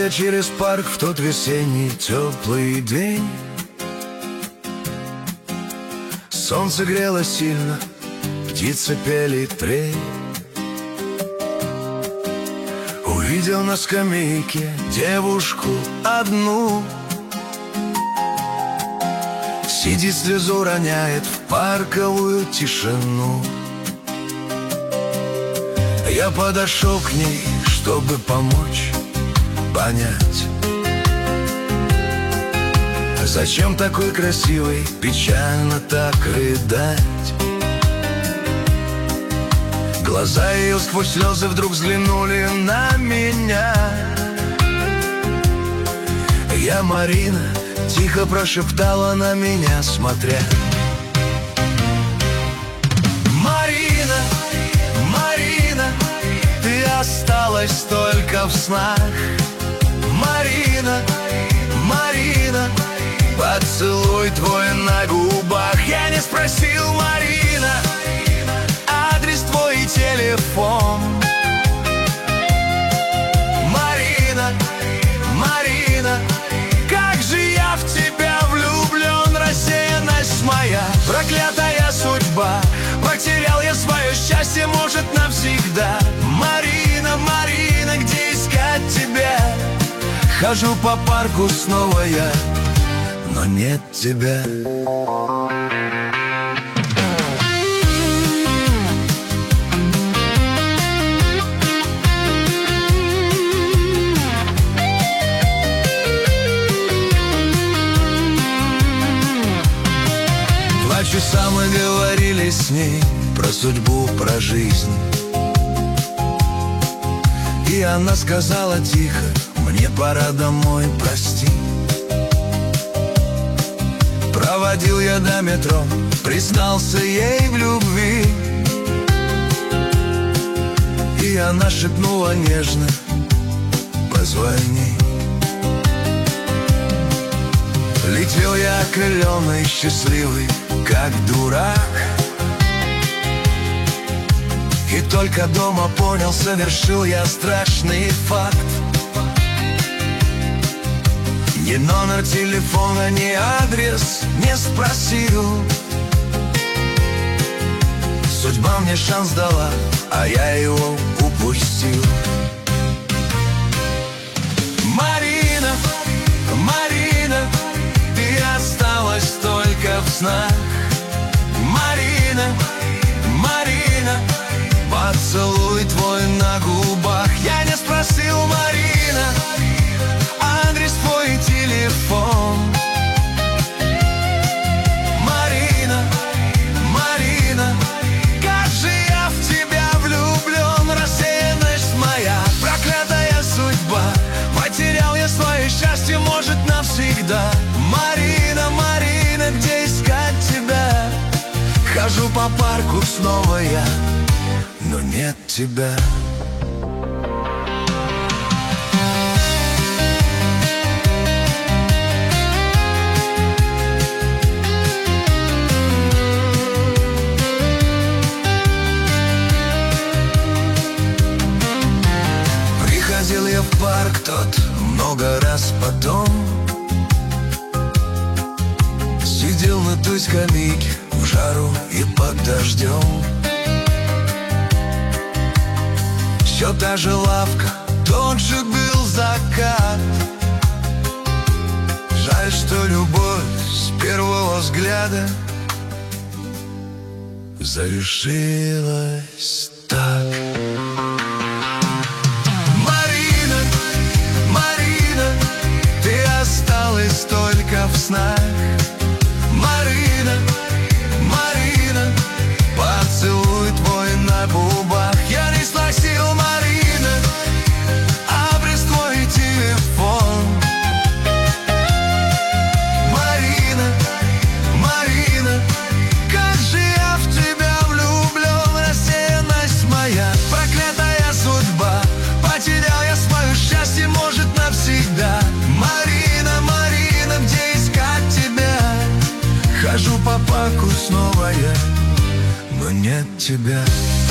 я через парк в тот весенний теплый день. Солнце грело сильно, птицы пели трель. Увидел на скамейке девушку одну, сидит, слезу роняет в парковую тишину. Я подошел к ней, чтобы помочь понять, зачем такой красивой печально так рыдать. Глаза ее сквозь слезы вдруг взглянули на меня. Я Марина, тихо прошептала на меня, смотря. Марина, Марина, ты осталась только в снах. Марина, Марина, поцелуй твой на губах. Я не спросил, Марина, адрес твой и телефон. Марина, Марина, как же я в тебя влюблен. Рассеянность моя, проклятая судьба, потерял я свое счастье, может, навсегда. Марина, Марина, где искать тебя? Хожу по парку снова я, но нет тебя. Плачу сам, мы говорили с ней про судьбу, про жизнь. И она сказала тихо: мне пора домой, прости. Проводил я до метро, признался ей в любви. И она шепнула нежно: позвони. Летел я окрыленный, счастливый, как дурак. И только дома понял, совершил я страшный факт. Ни номер телефона, ни адрес не спросил. Судьба мне шанс дала, а я его упустил. Марина, Марина, ты осталась только в снах. Марина, Марина, поцелуй твой на губах. Я не спросил, Марина, адрес твой и телефон. Марина, Марина, как же я в тебя влюблен. Рассеянность моя, проклятая судьба, потерял я свое счастье, может, навсегда. Марина, Марина, где искать тебя? Хожу по парку снова я, но нет тебя. Приходил я в парк тот много раз потом. Сидел на той скамейке в жару и под дождем. Все та же лавка, тот же был закат. Жаль, что любовь с первого взгляда завершилась так. Марина, Марина, ты осталась только в снах. Марина, Марина, поцелуй твой на губах. Я не спросил, Марина, адрес твой и телефон. Марина, Марина, как же я в тебя влюблен. Рассеянность моя, проклятая судьба, потерял я свое счастье, может, навсегда. Марина, Марина, где искать тебя? Хожу по парку снова я, но нет тебя.